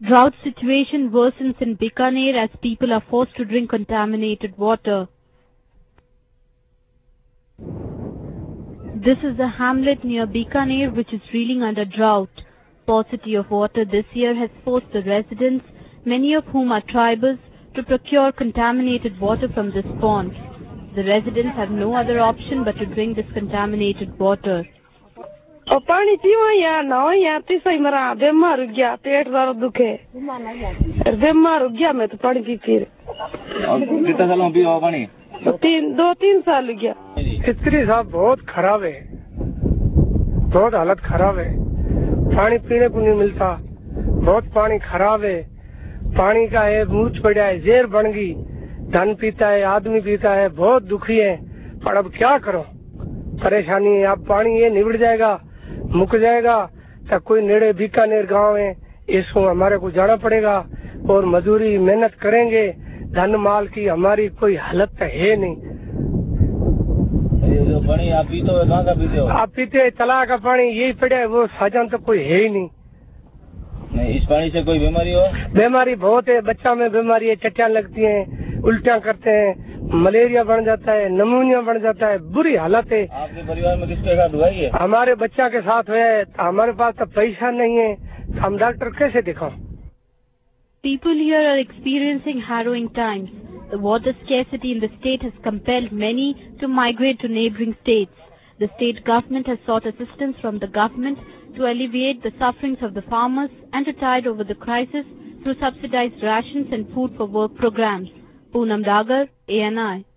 Drought situation worsens in Bikaner as people are forced to drink contaminated water. This is a hamlet near Bikaner which is reeling under drought. Paucity of water this year has forced the residents, many of whom are tribals, to procure contaminated water from this pond. The residents have no other option but to drink this contaminated water. पानी पीवा या ना या तीसरी मरा बीमार हो गया, पेट दर्द दुखे, बीमार हो गया मैं तो पानी पी फिर। कितना साल में पीवा पानी? 2-3 साल हो गया। स्थिति साहब बहुत खराब है, बहुत हालत खराब है, पानी पीने को नहीं मिलता, बहुत पानी खराब है, पानी का है मूर्छ पड़ा है, जहर बन गई, धन पीता है, आदमी पीता है, बहुत दुखी है, पर अब क्या करो, परेशानी है। अब पानी ये निबड़ जाएगा, मुक जाएगा, तो कोई नेड़े बीकानेर गांव है, इसको हमारे को जाना पड़ेगा और मजदूरी मेहनत करेंगे, धन माल की हमारी कोई हालत तो है नहीं। ये जो पानी आप पीते हो कहाँ का पीते हो? आप पीते तला का पानी यही पड़ा है, वो साजन तो कोई है ही नहीं। इस पानी से कोई बीमारी हो? बीमारी बहुत है, बच्चा में बीमारी है, चट्टान लगती है, उल्टियाँ करते हैं, मलेरिया बढ़ जाता है, नमूनिया बढ़ जाता है, बुरी हालत है। आपके परिवार में किसके साथ हुआ है? हमारे बच्चा के साथ हुआ है, हमारे पास तो पैसा नहीं है, हम डॉक्टर कैसे दिखाओ? People here are experiencing harrowing times. The water scarcity in the state has compelled many to migrate to neighboring states. The state government has sought assistance from the government to alleviate the sufferings of the farmers and to tide over the crisis through subsidized rations and food for work programs. Poonam Dagar, ANI.